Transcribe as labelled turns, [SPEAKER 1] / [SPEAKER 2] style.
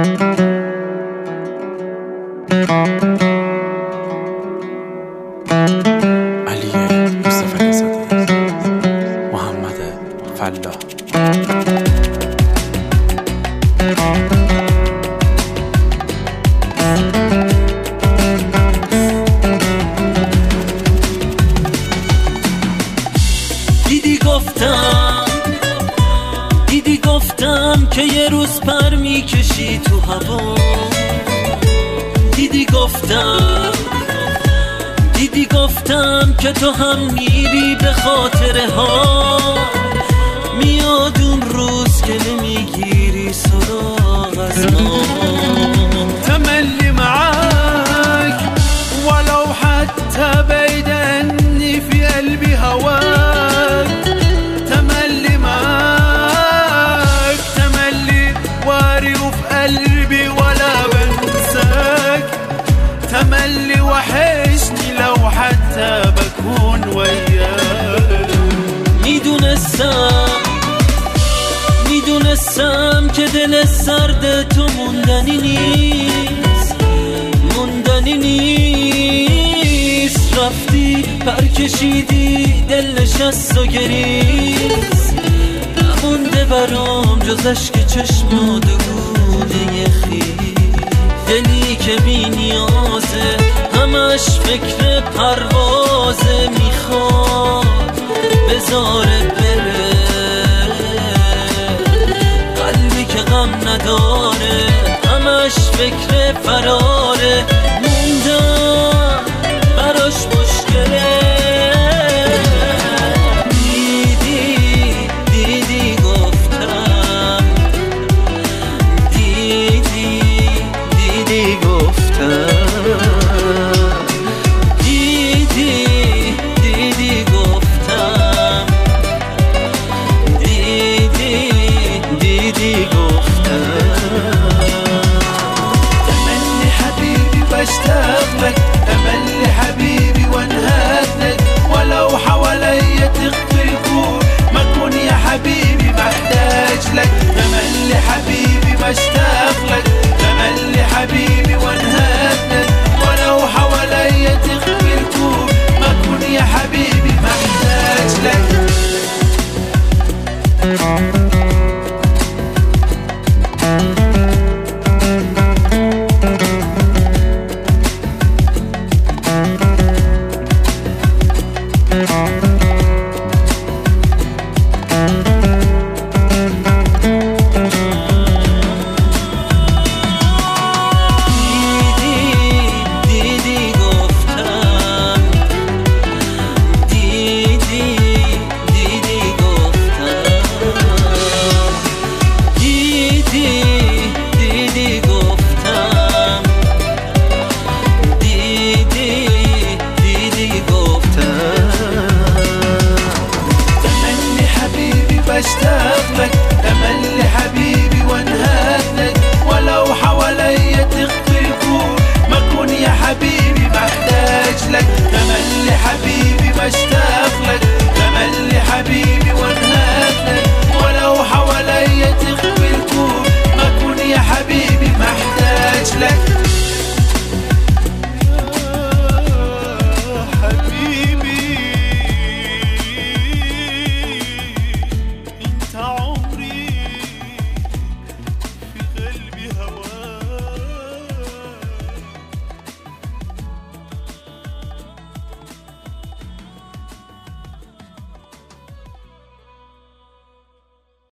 [SPEAKER 1] علی مصطفی صدیق، محمد فلاح. دیدی گفتم که یه روز پر میکشی تو هوا. دیدی گفتم که تو هم میری به خاطره ها. میاد اون روز که نمیگیری سراغ از ما.
[SPEAKER 2] تملي معاك ولو حتى بعيد عني في قلبي هواك. تملي معاك تملي واري وفي قلبي ولا بنساك. تملي وحشني لو حتى بكون وياك.
[SPEAKER 3] میدونستم که دل سرد تو موندنی نیست. رفتی پر کشیدی دل نشست و گریست. نمونده برام جز اشک چشمات و گونه خیس. دلی که بی نیازه همش فکر پروازه. میخواد بذاره بره، قلبی که غم نداره همش فکر فراره. موندم براش مشکله. دیدی گفتم، دیدی گفتم، دیدی گفتم، دیدی گفتم.
[SPEAKER 2] تملي حبيبي بشتاق لك. تملي حبيبي وانهاك لك. ولو حواليا تخفي الكون ما اكون يا حبيبي محتاج لك. تملي حبيبي بشتاق